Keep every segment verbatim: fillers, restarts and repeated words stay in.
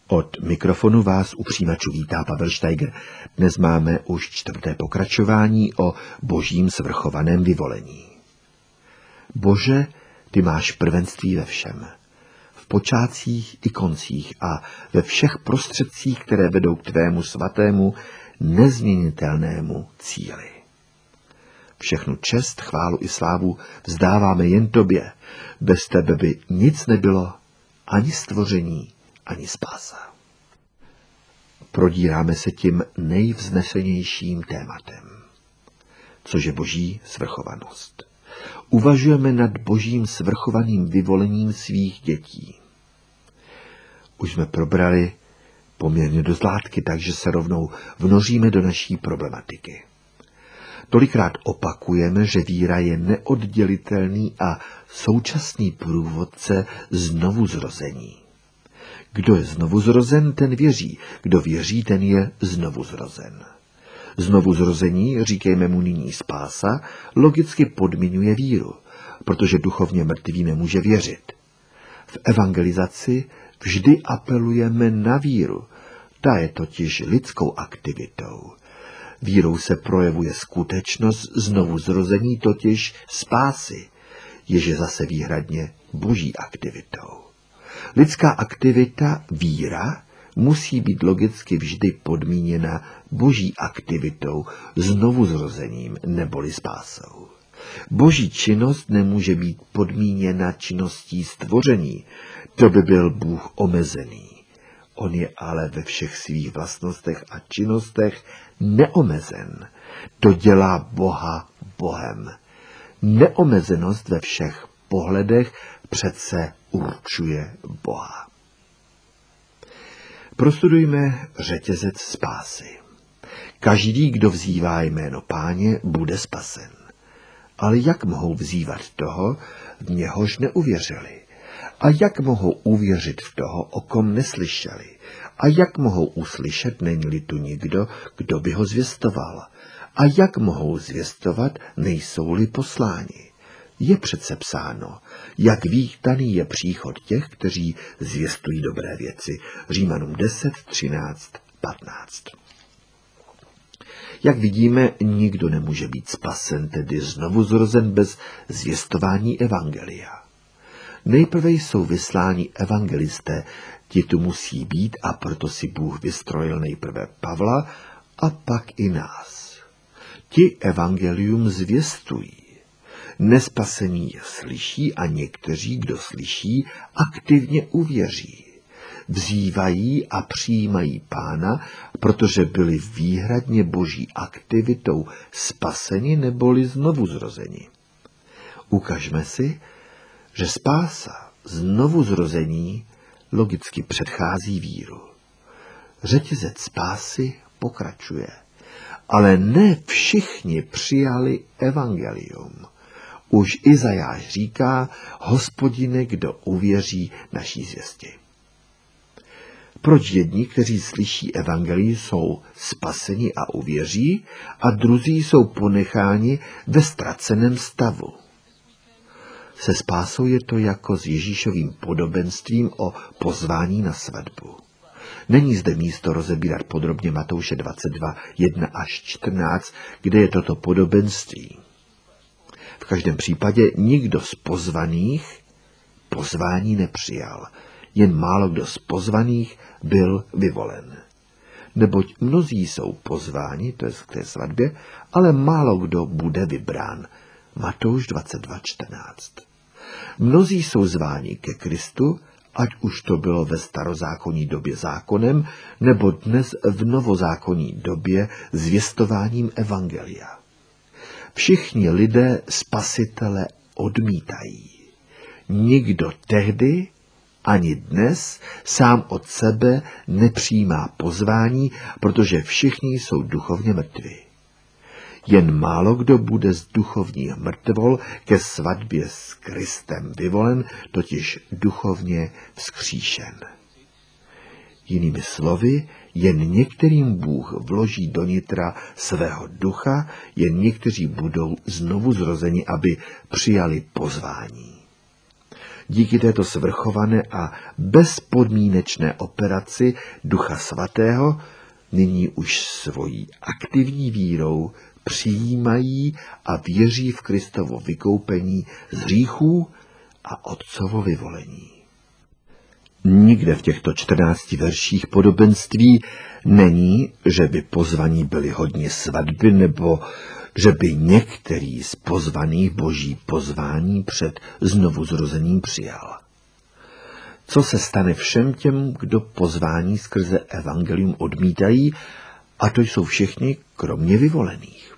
Od mikrofonu vás u přijímačů vítá Pavel Steiger. Dnes máme už čtvrté pokračování o božím svrchovaném vyvolení. Bože, ty máš prvenství ve všem. V počátcích i koncích a ve všech prostředcích, které vedou k tvému svatému, nezměnitelnému cíli. Všechnu čest, chválu i slávu vzdáváme jen tobě. Bez tebe by nic nebylo, ani stvoření, ani spása. Prodíráme se tím nejvznesenějším tématem, což je boží svrchovanost. Uvažujeme nad božím svrchovaným vyvolením svých dětí. Už jsme probrali poměrně dost látky, takže se rovnou vnoříme do naší problematiky. Tolikrát opakujeme, že víra je neoddělitelný a současný průvodce znovuzrození. Kdo je znovuzrozen, ten věří. Kdo věří, ten je znovuzrozen. Znovuzrození, říkejme mu nyní spása, logicky podmiňuje víru, protože duchovně mrtvý nemůže věřit. V evangelizaci vždy apelujeme na víru. Ta je totiž lidskou aktivitou. Vírou se projevuje skutečnost znovuzrození, totiž spásy, jež je zase výhradně boží aktivitou. Lidská aktivita, víra, musí být logicky vždy podmíněna boží aktivitou, znovuzrozením neboli spásou. Boží činnost nemůže být podmíněna činností stvoření, to by byl Bůh omezený. On je ale ve všech svých vlastnostech a činnostech neomezen. To dělá Boha Bohem. Neomezenost ve všech pohledech přece určuje Boha. Prostudujme řetězec spásy. Každý, kdo vzývá jméno Páně, bude spasen. Ale jak mohou vzývat toho, v něhož neuvěřili? A jak mohou uvěřit v toho, o kom neslyšeli? A jak mohou uslyšet, není-li tu nikdo, kdo by ho zvěstoval? A jak mohou zvěstovat, nejsou-li posláni? Je přece psáno, jak vítaný je příchod těch, kteří zvěstují dobré věci. Římanům deset, třináct, patnáct. Jak vidíme, nikdo nemůže být spasen, tedy znovuzrozen bez zvěstování evangelia. Nejprve jsou vysláni evangelisté, ti tu musí být a proto si Bůh vystrojil nejprve Pavla a pak i nás. Ti evangelium zvěstují. Nespasení je slyší a někteří, kdo slyší, aktivně uvěří. Vzývají a přijímají Pána, protože byli výhradně boží aktivitou spaseni neboli znovuzrozeni. Ukažme si, že spása, znovuzrození, logicky předchází víru. Řetězec spásy pokračuje, ale ne všichni přijali evangelium. Už Izajáš říká, Hospodine, kdo uvěří naší zvěsti. Proč jedni, kteří slyší evangelium, jsou spaseni a uvěří, a druzí jsou ponecháni ve ztraceném stavu? Se spásou je to jako s Ježíšovým podobenstvím o pozvání na svatbu. Není zde místo rozebírat podrobně Matouše dvacet dva, jedna až čtrnáct, kde je toto podobenství. V každém případě nikdo z pozvaných pozvání nepřijal, jen málo kdo z pozvaných byl vyvolen. Neboť mnozí jsou pozváni, to je k té svatbě, ale málo kdo bude vybrán. Matouš dvacet dva, čtrnáct. Mnozí jsou zváni ke Kristu, ať už to bylo ve starozákonní době zákonem, nebo dnes v novozákonní době zvěstováním evangelia. Všichni lidé spasitele odmítají. Nikdo tehdy ani dnes sám od sebe nepřijímá pozvání, protože všichni jsou duchovně mrtví. Jen málo kdo bude z duchovních mrtvol ke svatbě s Kristem vyvolen, totiž duchovně vzkříšen. Jinými slovy, jen některým Bůh vloží do nitra svého ducha, jen někteří budou znovu zrozeni, aby přijali pozvání. díky této svrchované a bezpodmínečné operaci Ducha Svatého nyní už svojí aktivní vírou přijímají a věří v Kristovo vykoupení z hříchů a Otcovo vyvolení. Nikde v těchto čtrnácti verších podobenství není, že by pozvaní byli hodně svatby nebo že by některý z pozvaných boží pozvání před znovuzrozením přijal. Co se stane všem těm, kdo pozvání skrze evangelium odmítají, a to jsou všichni, kromě vyvolených.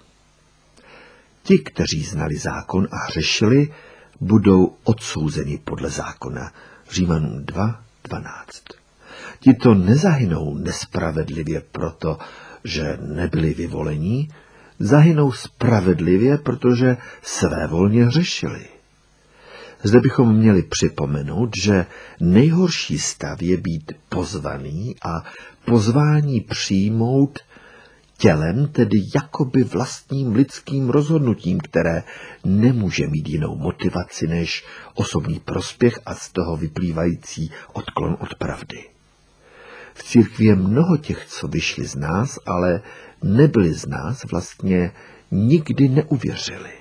Ti, kteří znali zákon a hřešili, budou odsouzeni podle zákona. Římanům dva dvanáct. Tito nezahynou nespravedlivě proto, že nebyli vyvolení, zahynou spravedlivě, protože svévolně hřešili. Zde bychom měli připomenout, že nejhorší stav je být pozvaný a pozvání přijmout tělem, tedy jakoby vlastním lidským rozhodnutím, které nemůže mít jinou motivaci než osobní prospěch a z toho vyplývající odklon od pravdy. V církvi je mnoho těch, co vyšli z nás, ale nebyli z nás, vlastně nikdy neuvěřili.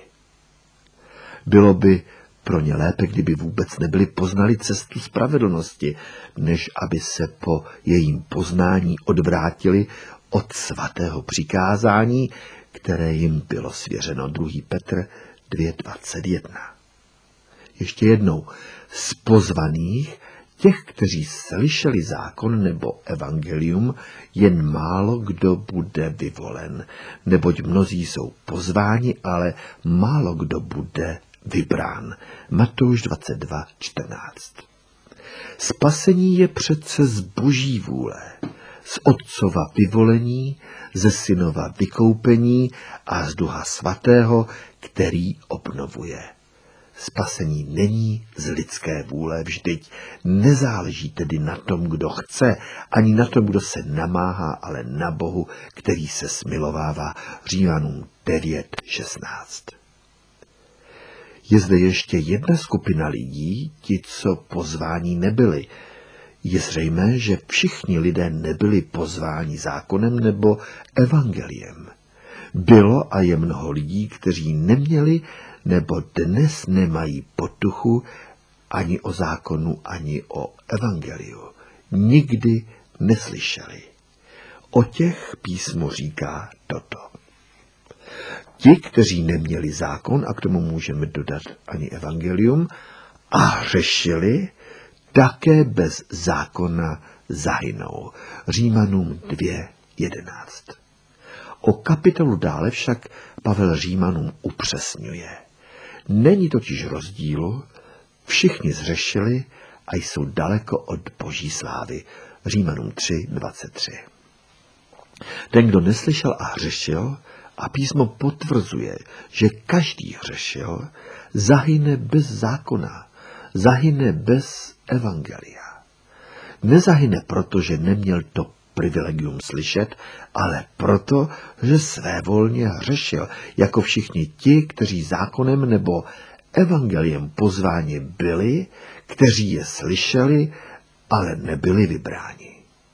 Bylo by pro ně lépe, kdyby vůbec nebyli poznali cestu spravedlnosti, než aby se po jejím poznání odvrátili od svatého přikázání, které jim bylo svěřeno. druhý Petr dva dvacet jedna. Ještě jednou, z pozvaných, těch, kteří slyšeli zákon nebo evangelium, jen málo kdo bude vyvolen, neboť mnozí jsou pozváni, ale málo kdo bude vybrán. Matouš dvacet dva čtrnáct. Spasení je přece z boží vůle, z Otcova vyvolení, ze Synova vykoupení a z Ducha Svatého, který obnovuje. Spasení není z lidské vůle, vždyť nezáleží tedy na tom, kdo chce, ani na tom, kdo se namáhá, ale na Bohu, který se smilovává. Římanům devět šestnáct. Je zde ještě jedna skupina lidí, ti, co pozvání nebyli. Je zřejmé, že všichni lidé nebyli pozváni zákonem nebo evangeliem. Bylo a je mnoho lidí, kteří neměli nebo dnes nemají potuchu ani o zákonu, ani o evangeliu. Nikdy neslyšeli. O těch písmo říká toto. Ti, kteří neměli zákon, a k tomu můžeme dodat ani evangelium, a hřešili, také bez zákona zahynou. Římanům dva jedenáct. O kapitolu dále však Pavel Římanům upřesňuje. Není totiž rozdílu, všichni zřešili a jsou daleko od boží slávy. Římanům tři dvacet tři. Ten, kdo neslyšel a hřešil, a písmo potvrzuje, že každý hřešil, zahyne bez zákona, zahyne bez evangelia. Nezahyne proto, že neměl to privilegium slyšet, ale proto, že svévolně hřešil, jako všichni ti, kteří zákonem nebo evangeliem pozváni byli, kteří je slyšeli, ale nebyli vybráni.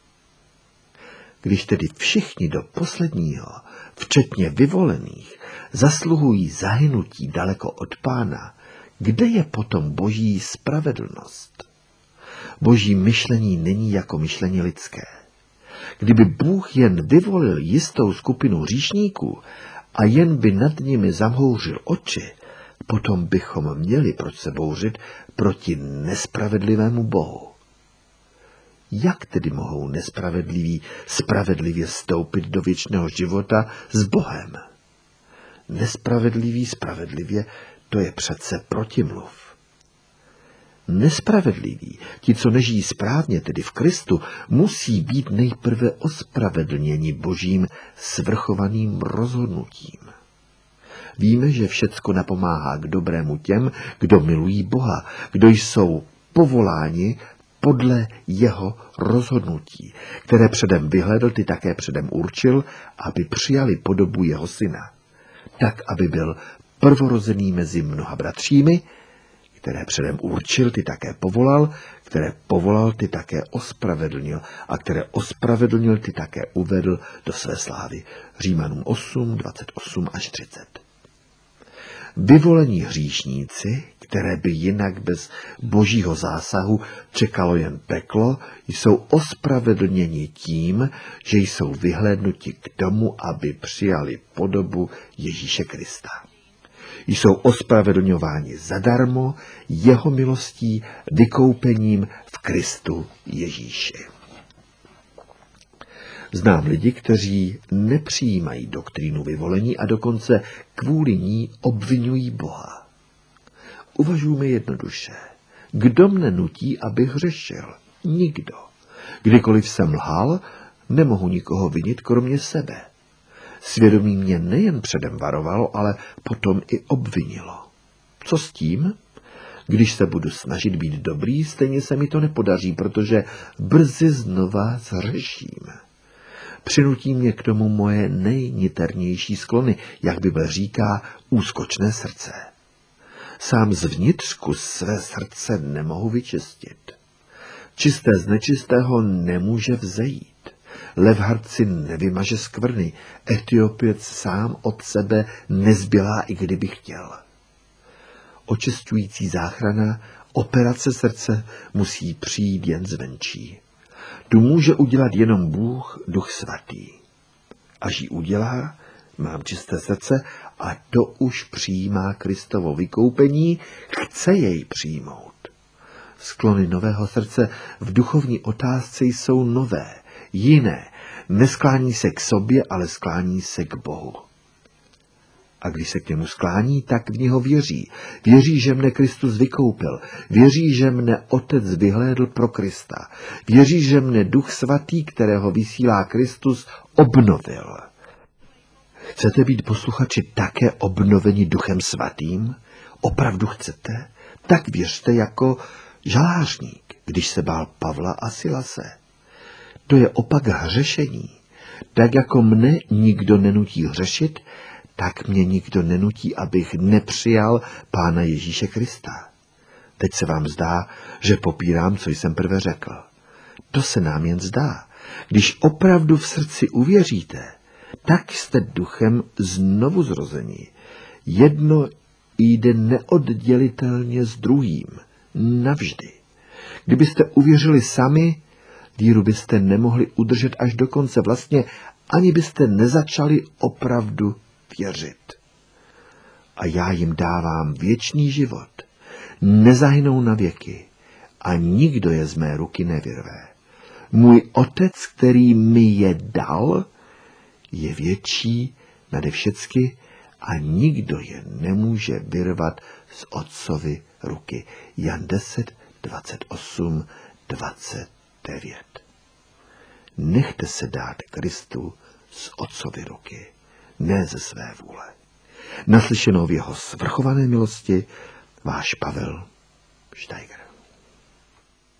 Když tedy všichni do posledního, včetně vyvolených, zasluhují zahynutí daleko od Pána, kde je potom boží spravedlnost? Boží myšlení není jako myšlení lidské. Kdyby Bůh jen vyvolil jistou skupinu hříšníků a jen by nad nimi zamhouřil oči, potom bychom měli proč se bouřit proti nespravedlivému Bohu. Jak tedy mohou nespravedliví spravedlivě vstoupit do věčného života s Bohem? Nespravedlivý spravedlivě, to je přece protimluv. Nespravedliví, ti, co nežijí správně, tedy v Kristu, musí být nejprve ospravedlněni božím svrchovaným rozhodnutím. Víme, že všecko napomáhá k dobrému těm, kdo milují Boha, kdo jsou povoláni podle jeho rozhodnutí, které předem vyhledl, ty také předem určil, aby přijali podobu jeho syna, tak, aby byl prvorozený mezi mnoha bratřími, které předem určil, ty také povolal, které povolal, ty také ospravedlnil a které ospravedlnil, ty také uvedl do své slávy. Římanům osm, dvacet osm až třicet. Vyvolení hříšníci, které by jinak bez božího zásahu čekalo jen peklo, jsou ospravedlněni tím, že jsou vyhlédnuti k tomu, aby přijali podobu Ježíše Krista. Jsou ospravedlňováni zadarmo jeho milostí, vykoupením v Kristu Ježíši. Znám lidi, kteří nepřijímají doktrínu vyvolení a dokonce kvůli ní obvinují Boha. Uvažujme jednoduše. Kdo mne nutí, abych hřešil? Nikdo. Kdykoliv jsem lhal, nemohu nikoho vinit kromě sebe. Svědomí mě nejen předem varovalo, ale potom i obvinilo. Co s tím? Když se budu snažit být dobrý, stejně se mi to nepodaří, protože brzy znova zhřeším. Přinutí mě k tomu moje nejniternější sklony, jak Bible říká, úskočné srdce. Sám zvnitřku své srdce nemohu vyčistit. Čisté z nečistého nemůže vzejít. Lev si nevymaže skvrny, Etiopěc sám od sebe nezbělá, i kdyby chtěl. Očišťující záchrana, operace srdce musí přijít jen zvenčí. Tu může udělat jenom Bůh, Duch Svatý. Až ji udělá, mám čisté srdce a to už přijímá Kristovo vykoupení, chce jej přijmout. Sklony nového srdce v duchovní otázce jsou nové, jiné, nesklání se k sobě, ale sklání se k Bohu. A když se k němu sklání, tak v něho věří. Věří, že mne Kristus vykoupil. Věří, že mne Otec vyhlédl pro Krista. Věří, že mne Duch Svatý, kterého vysílá Kristus, obnovil. Chcete být posluchači také obnoveni Duchem Svatým? Opravdu chcete? Tak věřte jako žalářník, když se bál Pavla a Silase. To je opak hřešení. Tak jako mne nikdo nenutí hřešit, tak mě nikdo nenutí, abych nepřijal Pána Ježíše Krista. Teď se vám zdá, že popírám, co jsem prve řekl. To se nám jen zdá. Když opravdu v srdci uvěříte, tak jste duchem znovu zrození. Jedno jde neoddělitelně s druhým. Navždy. Kdybyste uvěřili sami, víru byste nemohli udržet až do konce. Vlastně ani byste nezačali opravdu věřit. A já jim dávám věčný život. Nezahynou na věky a nikdo je z mé ruky nevyrve. Můj Otec, který mi je dal, je větší nade všecky a nikdo je nemůže vyrvat z Otcovy ruky. Jan deset, dvacet osm, dvacet devět. Nechte se dát Kristu z Otcovy ruky, ne ze své vůle. Naslyšenou v jeho svrchované milosti, váš Pavel Steiger.